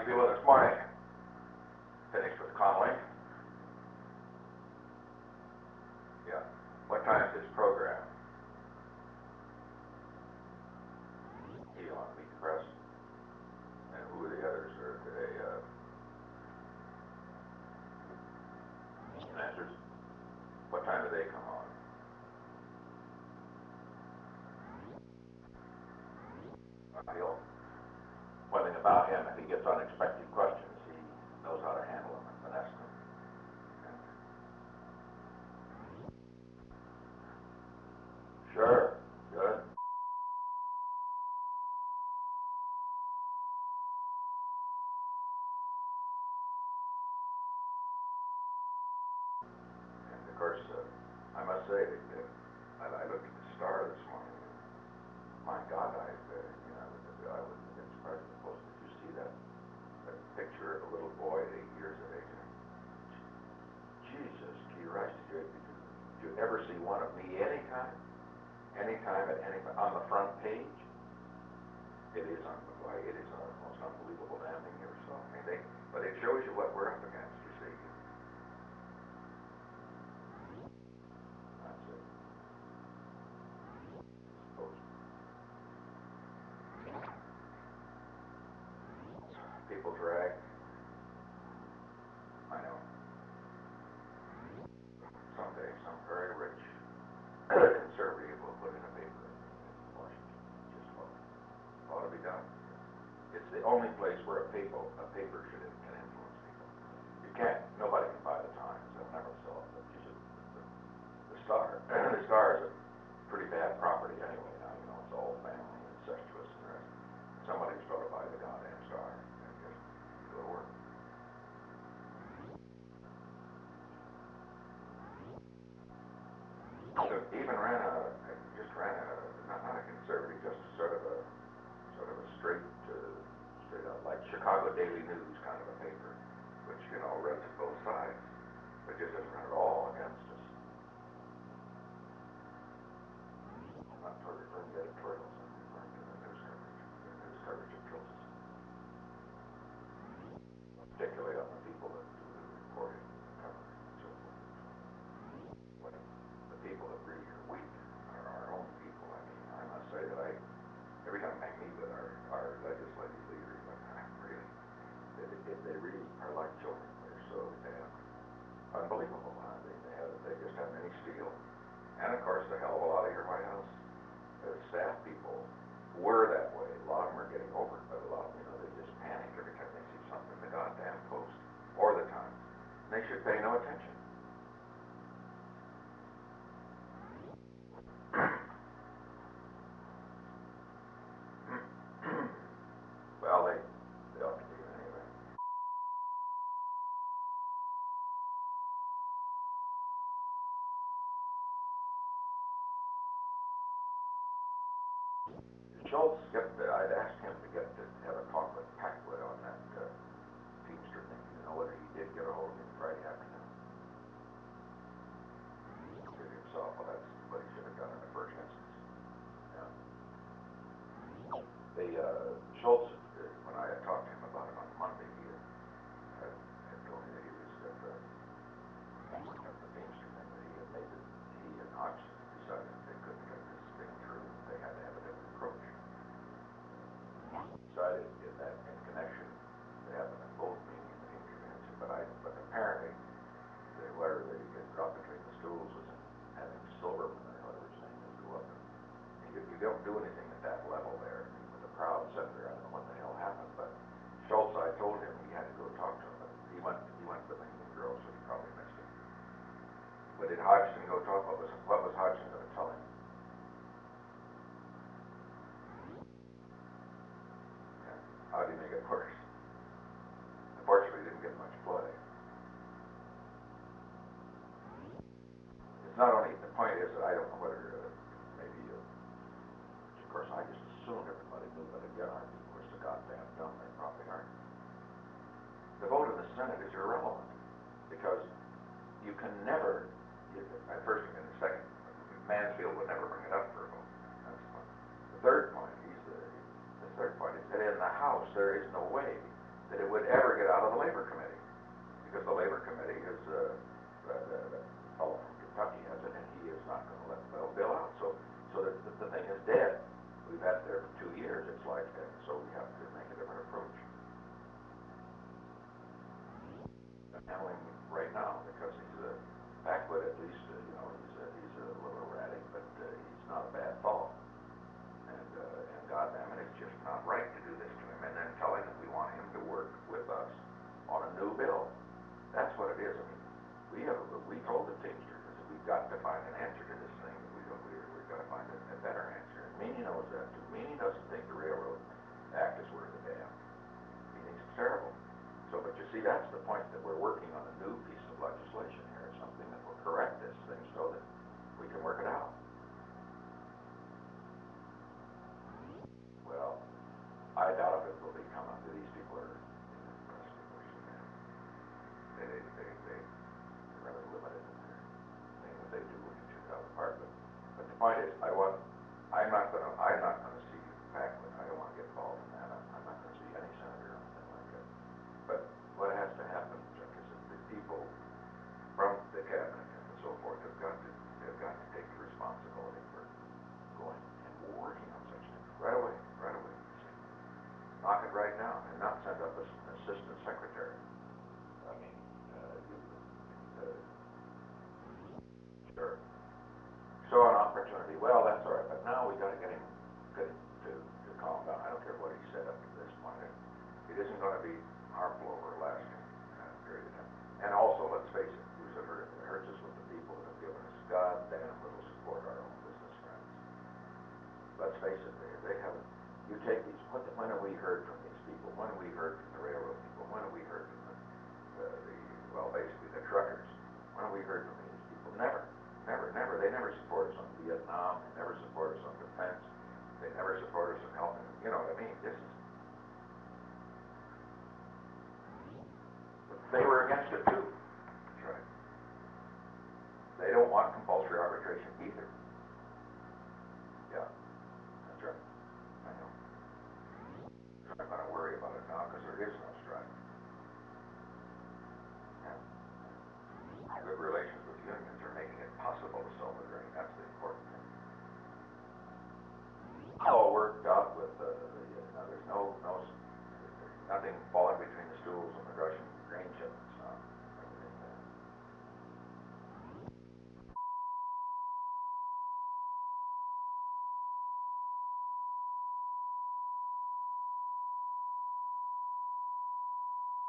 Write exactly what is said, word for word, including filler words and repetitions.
you feeling this morning? Finished with Connolly? Yeah. What time's his program? He want to meet the press? And who are the others? Are they, uh, answers? What time do they come on? He'll, one thing about him, if he gets unexpected questions, he knows how to handle them and finesse them. And sure, good. And of course, uh, I must say that uh, I, I looked at the Star this morning. And my God, I, uh, you know, I was a bit surprised. Supposed did you see that, that picture of a little boy at eight years of age? Jesus, Christ, did you, did you ever see one of me anytime? Anytime at any on the front page? It is un, why it is a most unbelievable damn thing you ever saw. I mean, they, but it shows you what we're up against. You see, that's it. Those people drag. I know. Someday, some very rich conservative will put in a paper in Washington. Just what ought to be done. It's the only place where a paper a paper should can influence people. You can't. Nobody can buy the Times. They'll never sell it. But you should, the, the Star. The Star is a pretty bad property anyway. Now you know it's all family incestuous and the rest. Somebody's got to buy the goddamn Star and just go to work. So even ran a just ran a not, not a conservative, just sort of a sort of a straight uh, straight up like Chicago Daily News kind of a paper, which you know runs at both sides, but just doesn't run at all against us. I'm not referring to editorials. I'm referring to the news coverage. The news coverage that kills us, particularly on the people that do the reporting, the coverage, and so forth. What the people that really are weak are our own people. I mean, I must say that I, every time I meet with our, our legislative leaders, I'm really, they, they, they really are like children. They're so damn unbelievable. Huh? They, they, have, they just have any steel. And of course, a hell of a lot of your White House uh, staff people were that way. A lot of them are getting over it, but a lot of them, you know, they just panic every time they see something in the goddamn Post or the Times. They should pay no attention. Well, they, they ought to be anyway. Schultz, get the, I'd asked him to get to have a talk with Packwood on that uh, Teamster thing. You know whether he did get a hold of him Friday afternoon. Did himself. Well, that's what he should have done in the first instance. Yeah. They, uh, Schultz, uh, when I had talked to him about it on Monday, he had, had, had told me that he was at the, at the Teamster thing, that he had made it, he and Hodgson decided they couldn't get this thing through. They had to have a different approach. Decided in that in connection to happen in both meeting and the Teamster convention, but I but apparently the, where they get dropped between the stools was in having Silverman or whatever his name is go up and, and you, you don't do anything at that level there. I mean, with a proud senator, I don't know what the hell happened, but Schultz, I told him he had to go talk to him, but he went he went to the Meeting Girl, so he probably missed it. But did Hodgson go talk? What was what was Hodgson going to tell him? Yeah. How do you make it worse? Unfortunately, he didn't get much play. It's not only, the point is that I don't know whether, uh, maybe, uh, of course, I just assumed everybody knew, but again, our people are so goddamn dumb, they probably aren't. The vote in the Senate is irrelevant, because you can never, you, at first and second, Mansfield would never bring it up for a vote. That's one. The third point, he's the, the third point is that in the House, there is no way that it would ever get out of the Labor Committee, because the Labor Committee is, uh, the, the, the fellow from Kentucky has it, and he is not gonna let the bill, bill out, so, so that the, the thing is dead. We've had it there for two years, it's like, and so we have to make a different approach. I'm handling right now, because he's a backward, at least, uh, you know, he's a, he's a little erratic, but, uh, he's not a bad fellow. And, uh, and goddamn it, it's just not right to do this to him, and then telling him we want him to work with us on a new bill. That's what it is. I mean, we have, we told the Teamsters that we've got to find an answer to this thing, we don't, we, we've got to find a, a better answer. And Meany knows that too. Meany doesn't think the Railroad Act is worth a damn. He thinks it's terrible. So, but you see, that's the point, that we're working on a new piece of legislation here, something that will correct this thing so that we can work it out. Well, I doubt if it will become up to these people are, they, they, they, they, they're rather limited in their thing that they do when you choose out the part, but, but the point is, I want, I'm not gonna, I'm not gonna see Paquin, I don't wanna get involved in that, I'm, I'm not gonna see any senator or anything like that. But what has to happen, Chuck, is that the people from the cabinet and so forth have got to, have got to take the responsibility for going and working on such things right away, right away. Knock it right down, and not send up as an assistant secretary. I mean, uh, you, uh, sure. So an opportunity, well, that's all right, but now we gotta get him, get him to, to calm down. I don't care what he said up to this point. It isn't gonna be harmful over a lasting uh, period of time. And also, let's face it, Bruce, it hurts, it hurts us with the people that have given us goddamn little support, our own business friends. Let's face it, they, they haven't, you take these, when, when have we heard from these people? When have we heard from the railroad people? When have we heard from the, the, the well, basically the truckers? When have we heard from these people? Never, never, never. They never support us on Vietnam. They never support us on defense. They never support us in helping, you know what I mean? This is, they were against it too. That's right. They don't want compulsory arbitration either. Yeah, that's right. I know. I'm not gonna worry about it now because there is no strike. Yeah. Good relations with unions are making it possible to sell the grain. That's the important thing. All worked out with uh, the, uh, now there's no, no, nothing falls